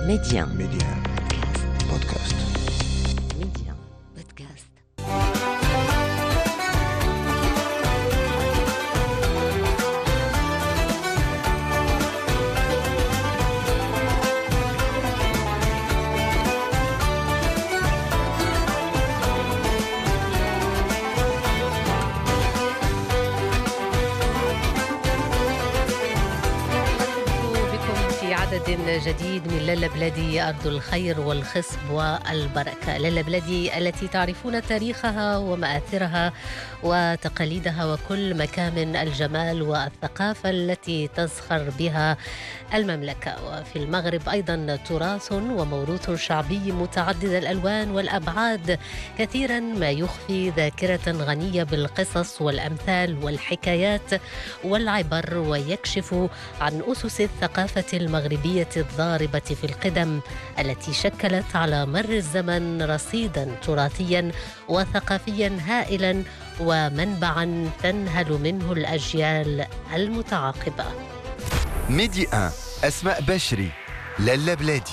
Média Podcast. Média Podcast. عدد جديد من لالا بلادي أرض الخير والخصب والبركة. لالا بلادي التي تعرفون تاريخها ومآثرها وتقاليدها وكل مكامن الجمال والثقافة التي تزخر بها المملكة. وفي المغرب أيضا تراث وموروث شعبي متعدد الألوان والأبعاد، كثيرا ما يخفي ذاكرة غنية بالقصص والأمثال والحكايات والعبر، ويكشف عن أسس الثقافة المغربية الضاربة في القدم التي شكلت على مر الزمن رصيدا تراثيا وثقافيا هائلا ومنبعا تنهل منه الأجيال المتعاقبة. ميدي 1 أسماء بشري، لالا بلادي.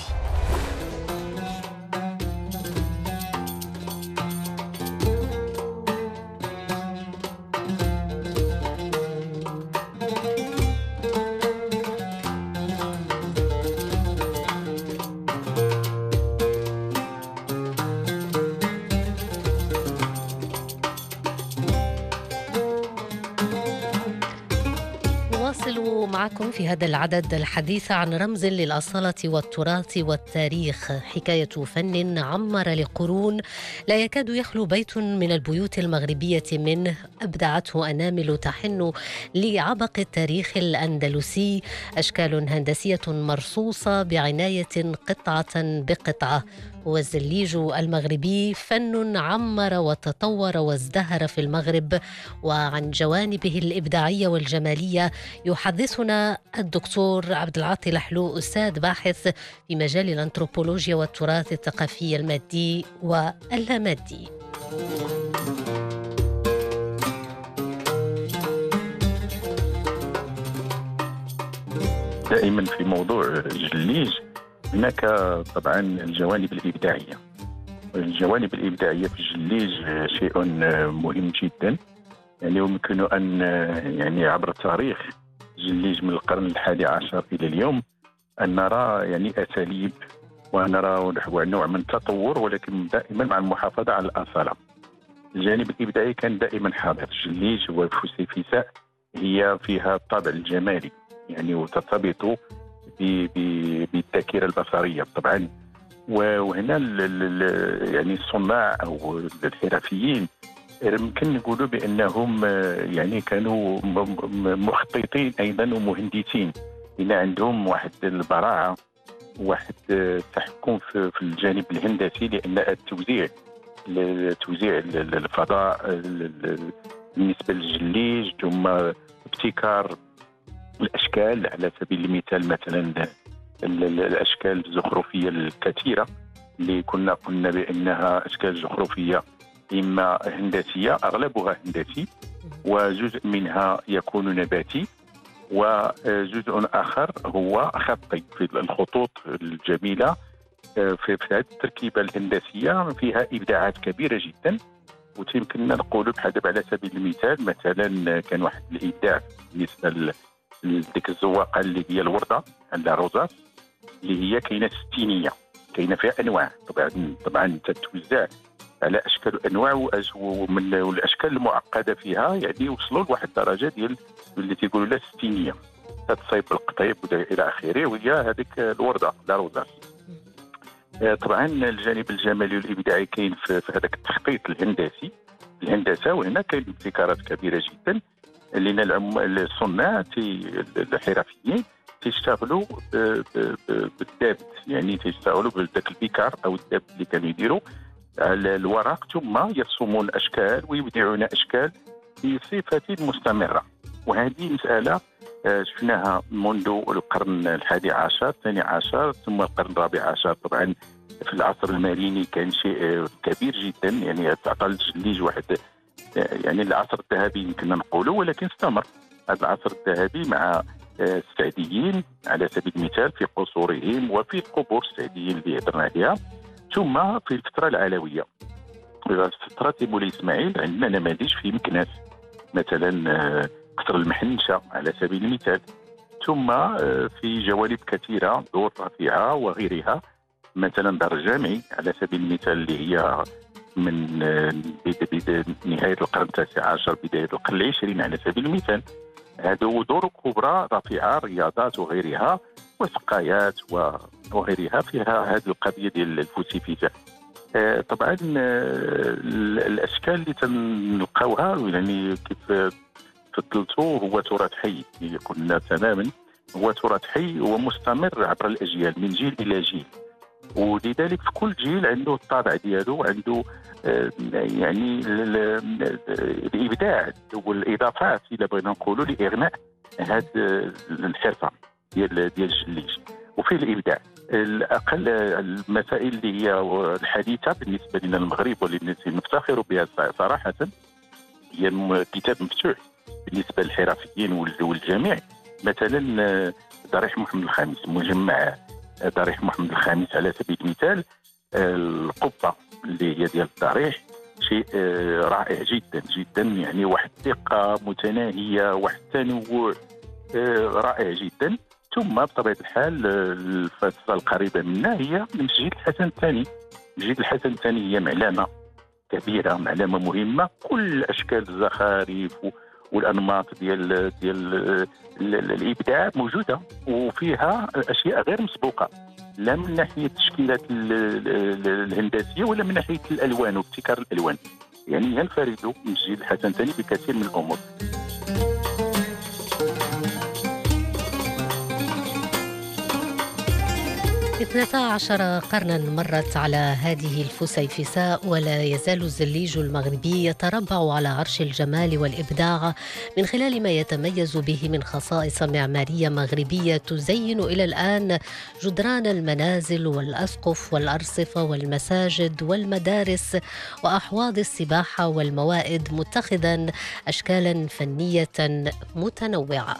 نواصل معكم في هذا العدد الحديث عن رمز للأصالة والتراث والتاريخ، حكاية فن عمر لقرون لا يكاد يخلو بيت من البيوت المغربية منه، أبدعته أنامل تحن لعبق التاريخ الأندلسي، أشكال هندسية مرصوصة بعناية قطعة بقطعة. والزليج المغربي فن عمر وتطور وازدهر في المغرب، وعن جوانبه الإبداعية والجمالية يحدثنا الدكتور عبد العاطي لحلو، أستاذ باحث في مجال الأنثروبولوجيا والتراث الثقافي المادي واللامادي. دائما في موضوع الجليج هناك طبعا الجوانب الإبداعية. الجوانب الإبداعية في الجليج شيء مهم جدا، يعني يمكن أن يعني عبر التاريخ الجليج من القرن 11 إلى اليوم أن نرى يعني أساليب ونرى نوع من التطور، ولكن دائما مع المحافظة على الأصالة. الجانب الإبداعي كان دائما حاضر. الجليج وفسيفساء هي فيها الطابع الجمالي، يعني وترتبط بالذاكرة البصرية طبعا. وهنا يعني الصناع أو الحرفيين يمكن نقولوا بأنهم يعني كانوا مخططين أيضا ومهندسين، لأن عندهم واحد البراعة، واحد التحكم في الجانب الهندسي، لأن توزيع الفضاء بالنسبة للجليج، ثم ابتكار الأشكال. على سبيل المثال مثلا الأشكال الزخرفية الكثيرة اللي قلنا بأنها أشكال زخرفية إما هندسية، أغلبها هندسي، وجزء منها يكون نباتي، وجزء آخر هو خطي. في الخطوط الجميلة في هذه التركيبة الهندسية فيها إبداعات كبيرة جدا. ويمكننا نقول بحسب على سبيل المثال مثلا كان واحد الإبداع بالنسبة لديك الزواقة اللي هي الوردة الروزاس، اللي هي كاينة ستينية، كاينة فيها أنواع طبعا تتوزع على أشكال وأنواع، والأشكال المعقدة فيها يعني وصلوا لواحد الدرجة ديال اللي تيقولوا لها ستينية، تتصيب بالقطيب إلى آخره، وهي هذيك الوردة الروزاس. طبعا الجانب الجمالي والإبداعي كاين في هذاك التخطيط الهندسي، الهندسة، وهنا كاين ابتكارات كبيرة جدا، لأن الصناع الحرفيين تيشتغلوا بالدابت، يعني تيشتغلوا بذاك البيكار أو الدابت اللي كانوا يديروا على الورق، ثم يرسمون أشكال ويبدعون أشكال بصفة مستمرة. وهذه مسألة شفناها منذ القرن 11 الثاني عشر ثم القرن 14. طبعا في العصر الماليني كان شيء كبير جدا، يعني تعطى الجليج واحد يعني العصر الذهبي يمكن نقوله، ولكن استمر هذا العصر الذهبي مع السعديين على سبيل المثال في قصورهم وفي القبور السعديين اللي هضرنا عليها. ثم في الفترة العلوية، في فترة مولاي إسماعيل عندنا نماذج في مكناس مثلا قصر المحنشة على سبيل المثال. ثم في جوانب كثيرة دور رفيعة وغيرها، مثلا دار الجامعي على سبيل المثال اللي هي من نهاية القرن التاسع عشر بداية القرن العشرين على سبيل المثال. هذو دور كبرى رفيعة، رياضات وغيرها وسقايات وغيرها فيها هذه القضية ديال الفوسيفيزا. طبعا الأشكال اللي تنلقاوها يعني كيف فضلتوا هو تراث حي، قلنا تماما هو تراث حي ومستمر عبر الأجيال من جيل إلى جيل، ولذلك في كل جيل عنده الطابع ديالو، عنده يعني الإبداع والإضافات اللي بغينا نقولوا لإغناء هذه الحرفة ديال الجليج وفيه الإبداع. الأقل المسائل اللي هي الحديثة بالنسبة لنا المغرب واللي نفتخر بها صراحة هي كتاب مفتوح بالنسبة للحرفيين والجميع. مثلا ضريح محمد الخامس، مجمع ضريح محمد الخامس على سبيل المثال، القبة اللي هي ديال الضريح شيء رائع جدا جدا، يعني واحد الدقة متناهية، واحد التنوع رائع جدا. ثم بطبيعة الحال الفترة القريبة منا هي مسجد الحسن الثاني. مسجد الحسن الثاني هي معلمة كبيرة، معلمة مهمة، كل أشكال الزخارف والأنماط ديال الإبداع موجودة، وفيها أشياء غير مسبوقة لا من ناحية التشكيلات الهندسية ولا من ناحية الألوان وابتكار الألوان. يعني ينفرد مسجد الحسن الثاني بكثير من الأمور. 12 قرنا مرت على هذه الفسيفساء، ولا يزال الزليج المغربي يتربع على عرش الجمال والإبداع من خلال ما يتميز به من خصائص معمارية مغربية تزين إلى الآن جدران المنازل والأسقف والأرصفة والمساجد والمدارس وأحواض السباحة والموائد، متخذا أشكالا فنية متنوعة.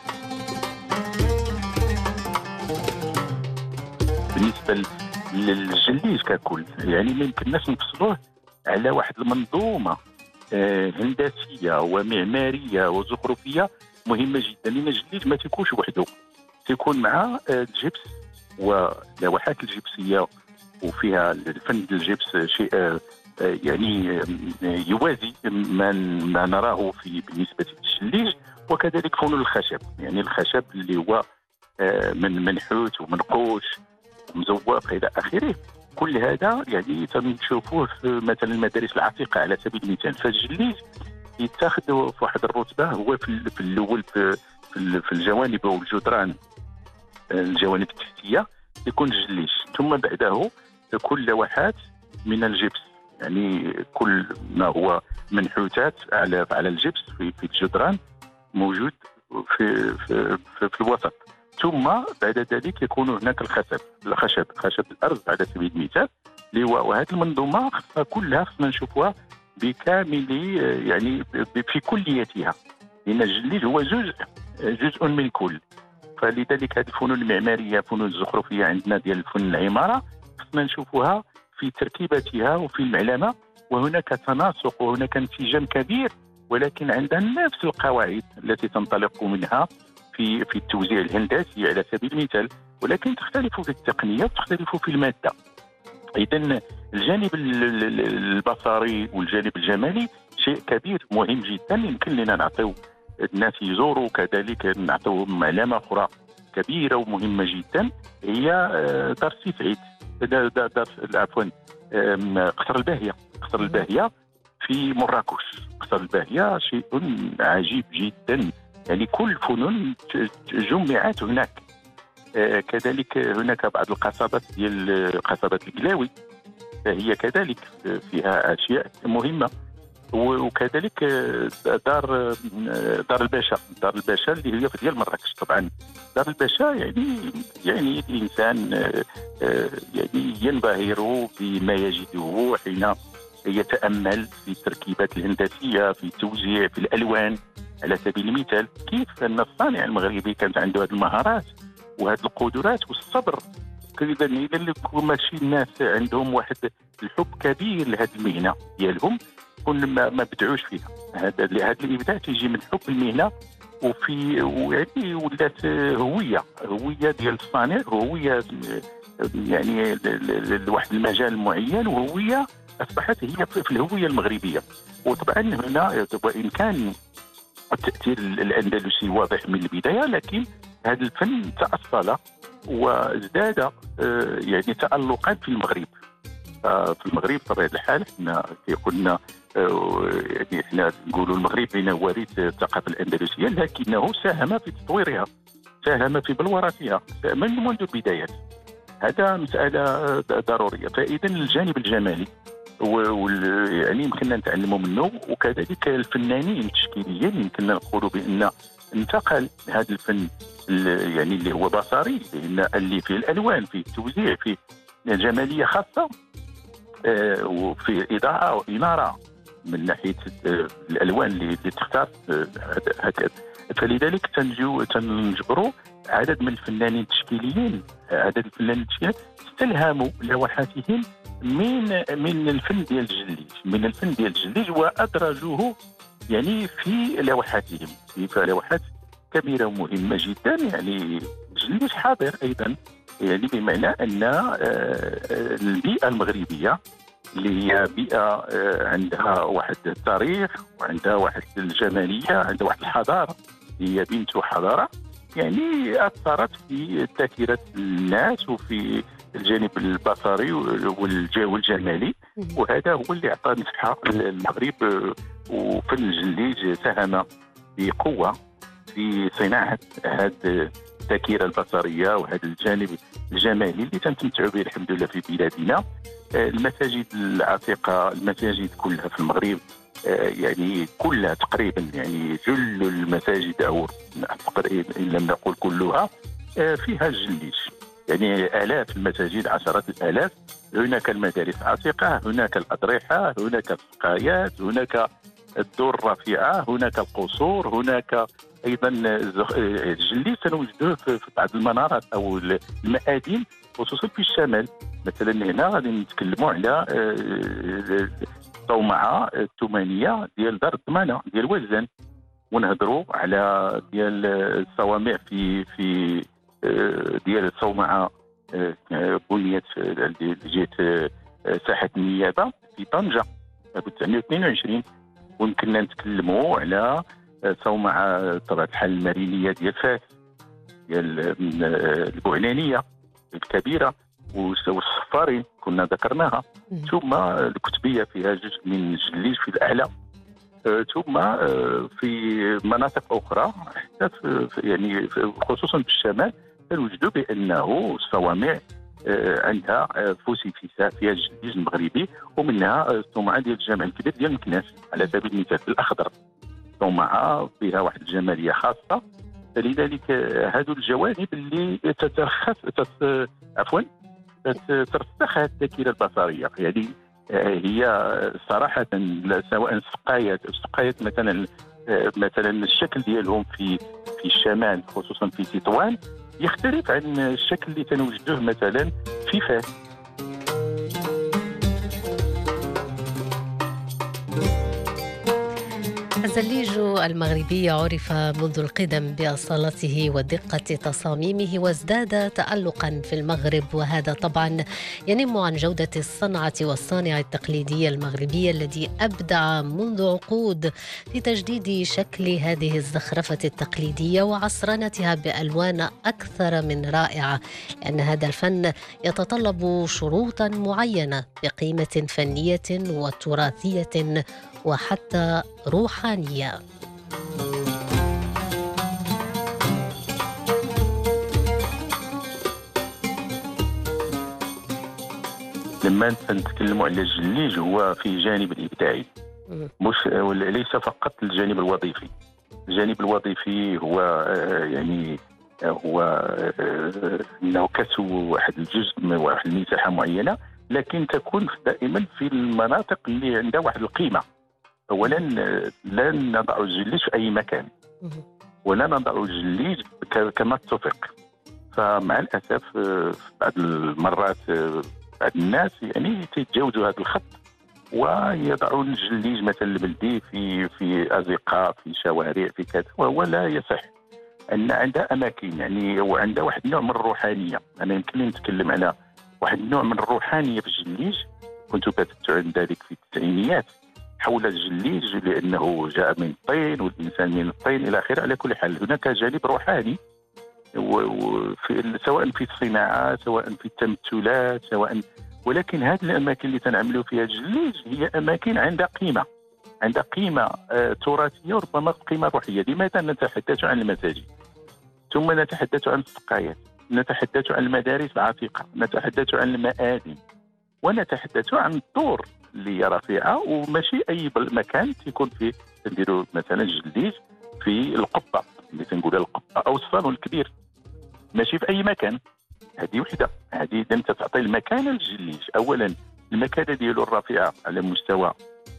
بالنسبة للجليج ككل يعني ما يمكنناش نفصلوه على واحد المنظومة هندسية ومعمارية وزخرفية مهمة جدا، لأن الجليج ما تيكونش وحده، تيكون مع الجبس ولوحات الجبسية وفيها الفن الجبس شيء يعني يوازي ما نراه بالنسبة للجليج، وكذلك فنون الخشب، يعني الخشب اللي هو من منحوت ومنقوش مزوق إلى آخره. كل هذا يعني تنشوفوه في مثلا المدارس العتيقة على سبيل المثال. فالجليج يتاخذ في واحد الرتبة، هو في الأول في الجوانب والجدران، الجوانب التحتية يكون الجليج، ثم بعده تكون لوحات من الجبس، يعني كل ما هو منحوتات على الجبس في الجدران موجود في الوسط. ثم بعد ذلك يكون هناك خشب الأرض على سبيل المثال، وهذه المنظومة كلها خصنا نشوفوها بكامل يعني في كليتها، لأن الجليج هو جزء من الكل. فلذلك هذه الفنون المعمارية، فنون الزخرفية عندنا ديال الفن العمارة خصنا نشوفوها في تركيبتها وفي المعلمة، وهناك تناسق وهناك انسجام كبير، ولكن عندها نفس القواعد التي تنطلق منها في التوزيع الهندسي على سبيل المثال، ولكن تختلف في التقنية وتختلف في المادة. إذن الجانب البصري والجانب الجمالي شيء كبير مهم جدا، يمكن لنا نعطيو الناس يزوروا، كذلك نعطيوهم علامة أخرى كبيرة ومهمة جدا هي دار سي سعيد، عفوا قصر الباهية. قصر الباهية في مراكش. قصر الباهية شيء عجيب جدا، يعني كل فنون جمعت هناك. كذلك هناك بعض القصبات ديال قصبة القلاوي، هي كذلك فيها أشياء مهمة، وكذلك دار الباشا. دار الباشا اللي هي في ديال مراكش. طبعا دار الباشا يعني الإنسان يعني ينبهر بما يجده حين يتأمل في التركيبات الهندسية، في التوزيع، في الألوان. على سبيل المثال كيف أن الصانع المغربي كانت عنده هذه المهارات وهذه القدرات والصبر. إذا ماشي الناس عندهم واحد الحب كبير لهذه المهنة ديالهم كون ما بدعوش فيها. هذا الإبداع تيجي من حب المهنة، ويعني ولات هوية ديال الصانع، هوية يعني لواحد المجال معين، وهوية أصبحت هي في الهوية المغربية. وطبعا هنا وإن كان التأثير الأندلسي واضح من البداية، لكن هذا الفن تأصل وازداد يعني تألقا في المغرب. في المغرب بطبيعة الحال حنا كنا يعني حنا نقولوا المغرب لنا وارث الثقافة الأندلسية، لكنه ساهم في تطويرها، ساهم في بلورتها منذ البدايات. هذا مسألة ضرورية. فإذا الجانب الجمالي يعني يمكننا نتعلموا منه، وكذلك الفنانين التشكيليين يمكننا نقولوا بأن انتقل هذا الفن يعني اللي هو بصري، اللي فيه الألوان، فيه التوزيع، فيه جمالية خاصة، وفي إضاءة وإنارة من ناحية الألوان اللي تختار هكذا. فلذلك تنجبروا عدد من الفنانين التشكيليين، استلهموا لوحاتهم من الفن ديال الجليج، وأدرجوه يعني في لوحاتهم، في لوحات كبيرة ومهمة جدا. يعني الجليج حاضر أيضا، يعني بمعنى أن البيئة المغربية اللي هي بيئة عندها واحد التاريخ وعندها واحد الجمالية، عندها واحد الحضارة، هي بنت حضارة، يعني أثرت في ذاكرة الناس وفي الجانب البصري والجمالي. وهذا هو اللي أعطى مساحة المغرب، وفن الجليج ساهم بقوة في صناعة هذه الذاكرة البصرية وهذا الجانب الجمالي اللي تنتمتعوا به الحمد لله في بلادنا. المساجد العتيقة، المساجد كلها في المغرب يعني كلها تقريبا، يعني جل المساجد أو إن لم نقل كلها فيها الجليج. يعني آلاف المساجد، عشرات الآلاف. هناك المدارس العتيقة، هناك الأضرحة، هناك السقايات، هناك الدور الرفيعة، هناك القصور، هناك أيضا الجليج سنوجدوه في بعض المنارات أو المآذن، خصوصا في الشمال. مثلا هنا غادي نتكلموا على الصومعة الثمانية ديال دار الضمانة ديال وزان، ونهضروا على ديال الصوامع في ديال الصومعة بنيت جهة ساحة النيابة في طنجة 1922. ويمكننا نتكلموا على صومعة طبعا الحال المارينية ديال فاس، ديال البعنانية الكبيرة، والصفارين كنا ذكرناها، ثم الكتبية فيها جزء من الجليج في الأعلى، ثم في مناطق أخرى حتى يعني خصوصا في الشمال نوجدوا بأنه الصوامع عندها فوسيفيسات فيها الجليج المغربي، ومنها الصومعة ديال الجامع الكبير ديال مكناس على سبيل المثال الأخضر، صومعة فيها واحد الجمالية خاصة. فلذلك هذو الجوانب اللي ترسخ الذاكرة البصرية. يعني هي صراحة سواء السقايات مثلا الشكل ديالهم في الشمال خصوصا في تطوان يختلف عن الشكل اللي تنوجدوه مثلا في فاس. الزليج المغربي عرف منذ القدم بأصالته ودقة تصاميمه، وازداد تألقا في المغرب، وهذا طبعا ينم عن جودة الصنعة والصانع التقليدي المغربي الذي أبدع منذ عقود في تجديد شكل هذه الزخرفة التقليدية وعصرنتها بألوان أكثر من رائعة، لأن هذا الفن يتطلب شروطا معينة بقيمة فنية وتراثية وحتى روحانية. لما نتكلموا على الجليج هو في جانب الإبداعي، مش ليس فقط الجانب الوظيفي. الجانب الوظيفي هو يعني هو انه كسو واحد الجزء من واحد المساحه معينه، لكن تكون دائما في المناطق اللي عندها واحد القيمه، اولا لا نضع الجليج في اي مكان ولا نضع الجليج كما اتفق. فمع الاسف في بعض المرات بعض الناس يعني تيتجاوزوا هذا الخط ويضعون الجليج مثلا البلدي في ازقه، في شوارع، في كذا، وهو لا يصح. ان عندها اماكن يعني وعندها واحد النوع من الروحانيه. انا يمكن نتكلم على واحد النوع من الروحانيه في الجليج، كنت كتبت عن ذلك في التسعينيات حول الجليج لانه جاء من الطين والانسان من الطين الى اخره. على كل حال هناك جانب روحاني سواء في الصناعه، سواء في التمثلات، ولكن هذه الاماكن اللي تنعملوا فيها الجليج هي اماكن عندها قيمه تراثيه وربما قيمه روحيه. لماذا نتحدث عن المساجد ثم نتحدث عن السقايات، نتحدث عن المدارس العتيقه، نتحدث عن المآذن، ونتحدث عن الدور اللي رفيعه، وماشي اي مكان تيكون فيه نديروا مثلا الجليج في القبه اللي تنقولها القبه او الصالون الكبير، ماشي في اي مكان. هذه وحده، هذه انت تعطي المكان للجليج. اولا المكانه ديالو الرفيعه على مستوى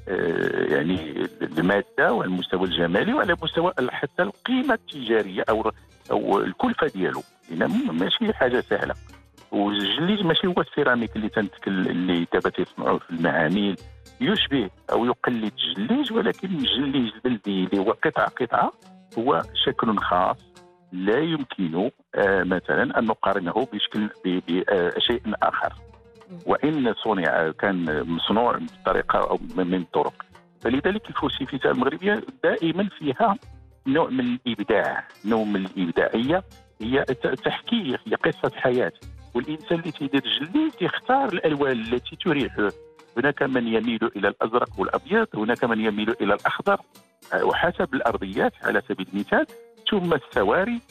يعني الماده وعلى المستوى الجمالي وعلى مستوى حتى القيمه التجاريه او الكلفه ديالو، لان ماشي حاجه سهله. والجليج ماشي هو السيراميك اللي دابا تيصنعوه في المعامل، يشبه او يقلد الجليج، ولكن الجليج البلدي اللي هو قطعه هو شكل خاص لا يمكن مثلا ان نقارنه بشيء اخر، وان كان مصنوع بطريقه او من الطرق. فلذلك الفلسفه المغربيه دائما فيها نوع من الابداع، نوع من الابداعيه، هي تحكي، هي قصه حياه. والانسان اللي تيدير الجليد يختار الالوان التي تريحه. هناك من يميل الى الازرق والابيض، هناك من يميل الى الاخضر، وحسب الارضيات على سبيل المثال. ثم السواري،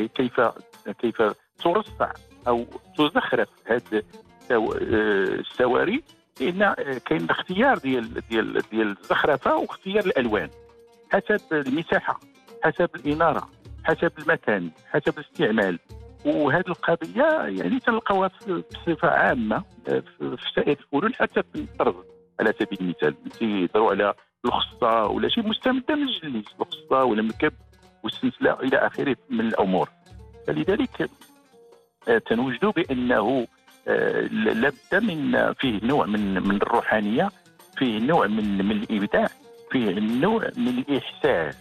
كيف ترصع او تزخرف هذه السواري، لان كاين الاختيار ديال الزخرفه واختيار الالوان حسب المساحه، حسب الاناره، حسب المكان، حسب الاستعمال. وهذه القضيه يعني تلقاوها بصفه عامه في سائر الفنون، حتى في الطرز على سبيل المثال. تيهضروا على الخصه ولا شيء مستمده من الجليد، الخصه ولا المكب والسلسله الى اخره من الامور. فلذلك تنوجدوا بانه لابد من فيه نوع من الروحانيه، فيه نوع من الابداع، فيه نوع من الاحساس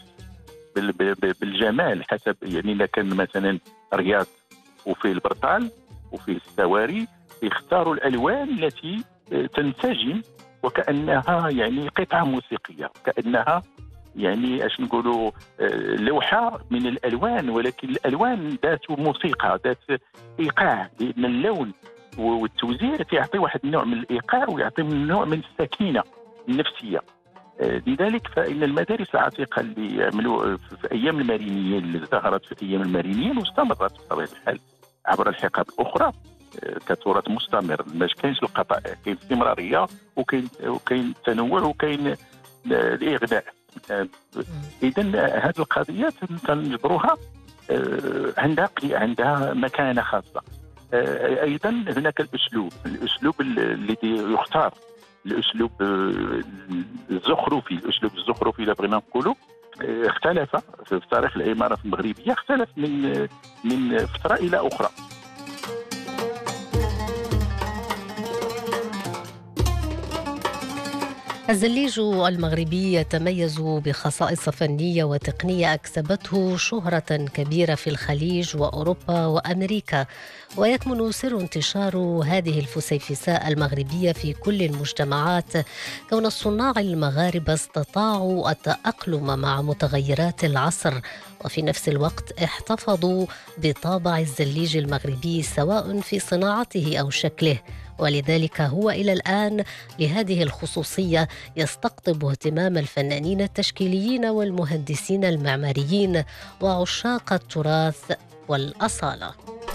بالجمال. حسب يعني اذا كان مثلا رياض وفيه البرطال وفيه السواري، يختاروا الالوان التي تنسجم وكانها يعني قطعه موسيقيه، كانها يعني اش نقولوا لوحه من الالوان، ولكن الالوان ذات موسيقى، ذات ايقاع، لان اللون والتوزيع يعطي واحد النوع من الايقاع ويعطي نوع من السكينه النفسيه. لذلك فإن المدارس العتيقة اللي عملوا في أيام المارينيين، اللي ظهرت في أيام المارينيين واستمرت بطبيعة الحال عبر الحقب الأخرى كتراث مستمر، ما كاينش القطع، كاين استمرارية وكاين تنوع وكاين الإغناء. إذن هذه القضية تنجبروها عندها مكانة خاصة. أيضا هناك الأسلوب الذي يختار، الاسلوب الزخرفي. الاسلوب الزخرفي اذا بغينا نقولوا اختلف في تاريخ العماره المغربيه، اختلف من فتره الى اخرى. الزليج المغربي يتميز بخصائص فنية وتقنية أكسبته شهرة كبيرة في الخليج وأوروبا وأمريكا، ويكمن سر انتشار هذه الفسيفساء المغربية في كل المجتمعات كون الصناع المغاربة استطاعوا التأقلم مع متغيرات العصر، وفي نفس الوقت احتفظوا بطابع الزليج المغربي سواء في صناعته أو شكله. ولذلك هو إلى الآن لهذه الخصوصية يستقطب اهتمام الفنانين التشكيليين والمهندسين المعماريين وعشاق التراث والأصالة.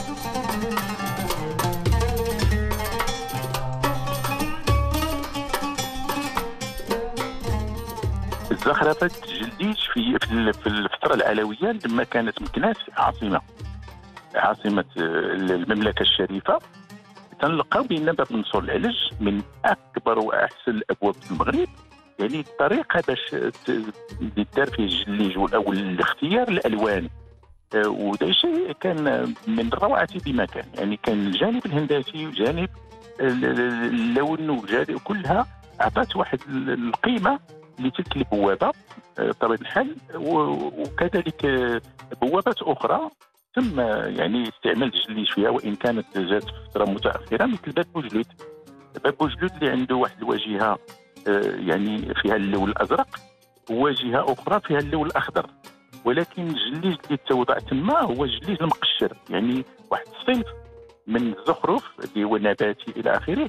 زخرفة الجليج في الفترة العلوية لما كانت مكناس عاصمة المملكة الشريفة، تنلقاو بان باب منصور العلج من اكبر واحسن الابواب في المغرب يعني الطريقه باش دار فيه الجليج او الاختيار الالوان. وده شيء كان من روعة بمكان. يعني كان الجانب الهندسي وجانب اللون وجانب كلها أعطت واحد القيمة لتلك البوابة بطبيعة الحال. وكذلك بوابات أخرى تم يعني استعمال الجليج فيها، وإن كانت جات في فترة متأخرة، مثل باب بوجلود. باب بوجلود اللي عنده واحد الواجهة يعني فيها اللون الأزرق، وواجهة أخرى فيها اللون الأخضر. ولكن الجليج اللي توضع تما هو الجليج المقشر، يعني واحد الصنف من الزخرف اللي هو نباتي الى اخره،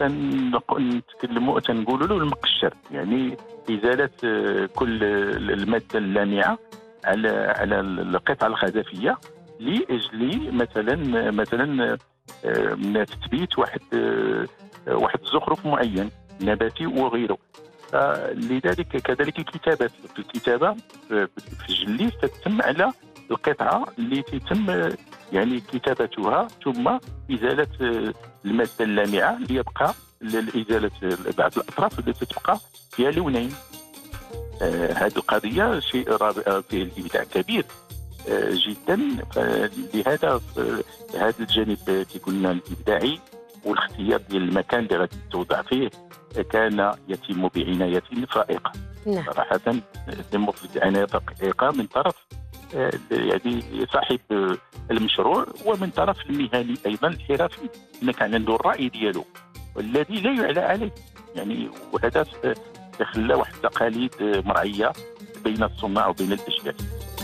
تنقولوا له المقشر، يعني ازاله كل الماده اللامعه على القطعه الخزفيه لاجل مثلا من تثبيت واحد الزخرف معين نباتي وغيره. لذلك كذلك الكتابة في الجليد تتم على القطعة اللي تتم يعني كتابتها، ثم إزالة المادة اللامعة ليبقى إزالة بعض الأطراف التي تبقى فيها لونين. هذه القضية شيء رائع، فيه الإبداع كبير جدا. لهذا هذا الجانب قلنا الإبداعي والاختيار ديال المكان اللي غادي توضع فيه كان يتم بعناية فائقة. صراحة يتم بعناية فائقة من طرف يعني صاحب المشروع، ومن طرف المهني أيضا الحرفي، إن كان عنده الرأي ديالو والذي لا يعلى عليه. يعني وهذا خلى واحد التقاليد مرعية بين الصناع وبين الأشكال.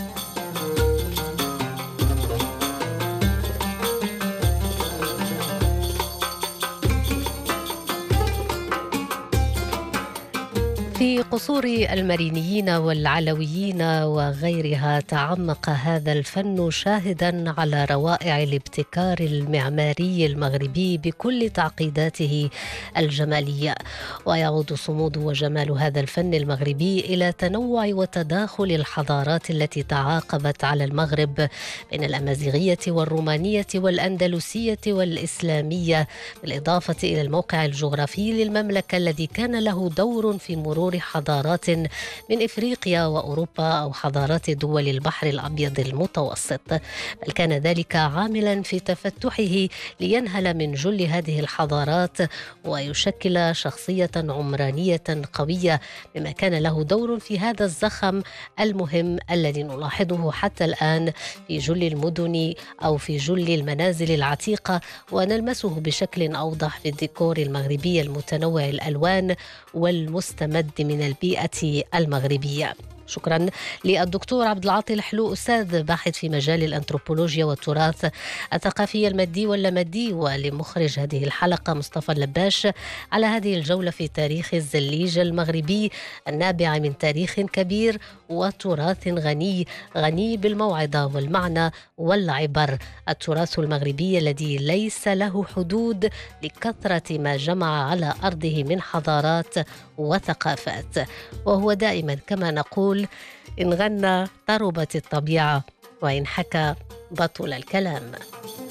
في قصور المرينيين والعلويين وغيرها تعمق هذا الفن شاهدا على روائع الابتكار المعماري المغربي بكل تعقيداته الجمالية. ويعود صمود وجمال هذا الفن المغربي إلى تنوع وتداخل الحضارات التي تعاقبت على المغرب بين الأمازيغية والرومانية والأندلسية والإسلامية، بالإضافة إلى الموقع الجغرافي للمملكة الذي كان له دور في مرور حضارات من إفريقيا وأوروبا أو حضارات دول البحر الأبيض المتوسط، بل كان ذلك عاملا في تفتحه لينهل من جل هذه الحضارات ويشكل شخصية عمرانية قوية، بما كان له دور في هذا الزخم المهم الذي نلاحظه حتى الآن في جل المدن أو في جل المنازل العتيقة، ونلمسه بشكل أوضح في الديكور المغربي المتنوع الألوان والمستمد من البيئة المغربية. شكرا للدكتور عبد العاطي الحلو، أستاذ باحث في مجال الأنثروبولوجيا والتراث الثقافي المادي واللامادي، ولمخرج هذه الحلقة مصطفى اللباش على هذه الجولة في تاريخ الزليج المغربي النابع من تاريخ كبير وتراث غني بالموعظة والمعنى والعبر. التراث المغربي الذي ليس له حدود لكثرة ما جمع على أرضه من حضارات وثقافات، وهو دائما كما نقول إن غنى طربت الطبيعة وإن حكى بطل الكلام.